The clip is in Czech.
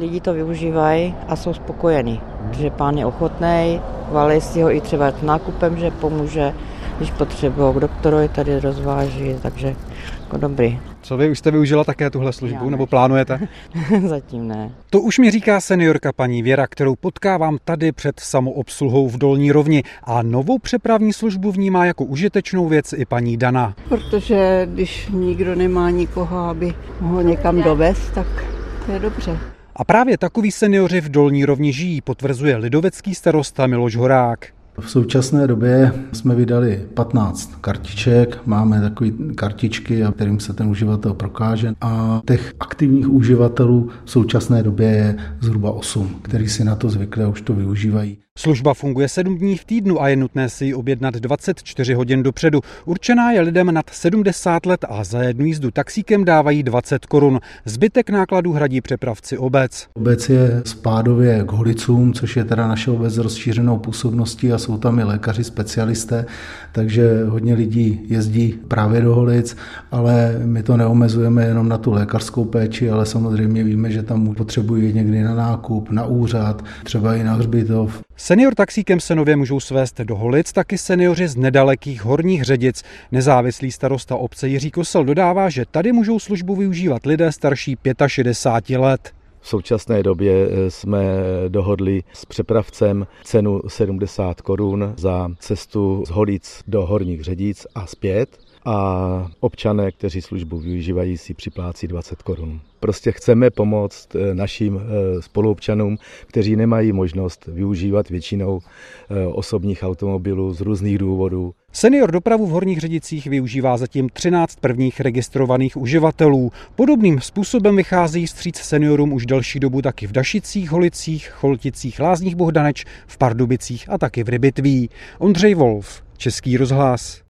lidi to využívají a jsou spokojení, že pán je ochotný, valí si ho i třeba nákupem, že pomůže, když potřebují k doktorovi tady rozváží, takže jako dobrý. Co vy, už jste využila také tuhle službu, nebo plánujete? Zatím ne. To už mi říká seniorka paní Věra, kterou potkávám tady před samoobsluhou v Dolní Rovni. A novou přepravní službu vnímá jako užitečnou věc i paní Dana. Protože když nikdo nemá nikoho, aby ho někam dovést, tak to je dobře. A právě takoví seniori v Dolní Rovni žijí, potvrzuje lidovecký starosta Miloš Horák. V současné době jsme vydali 15 kartiček, máme takové kartičky, kterým se ten uživatel prokáže a těch aktivních uživatelů v současné době je zhruba 8, kteří si na to zvykli a už to využívají. Služba funguje 7 dní v týdnu a je nutné si ji objednat 24 hodin dopředu. Určená je lidem nad 70 let a za jednu jízdu taxíkem dávají 20 korun. Zbytek nákladů hradí přepravci obec. Obec je spádově k Holicům, což je teda naše obec s rozšířenou působností a jsou tam i lékaři specialisté, takže hodně lidí jezdí právě do Holic, ale my to neomezujeme jenom na tu lékařskou péči, ale samozřejmě víme, že tam potřebují někdy na nákup, na úřad, třeba i na hřbitov. Senior taxíkem se nově můžou svést do Holic taky seniori z nedalekých Horních Ředic. Nezávislý starosta obce Jiří Kosel dodává, že tady můžou službu využívat lidé starší 65 let. V současné době jsme dohodli s přepravcem cenu 70 korun za cestu z Holic do Horních Ředic a zpět. A občané, kteří službu využívají, si připlácí 20 korun. Prostě chceme pomoct našim spoluobčanům, kteří nemají možnost využívat většinou osobních automobilů z různých důvodů. Senior dopravu v Horních Ředicích využívá zatím 13 prvních registrovaných uživatelů. Podobným způsobem vychází vstříc seniorům už delší dobu taky v Dašicích, Holicích, Cholticích, Lázních Bohdaneč, v Pardubicích a taky v Rybitví. Ondřej Wolf, Český rozhlas.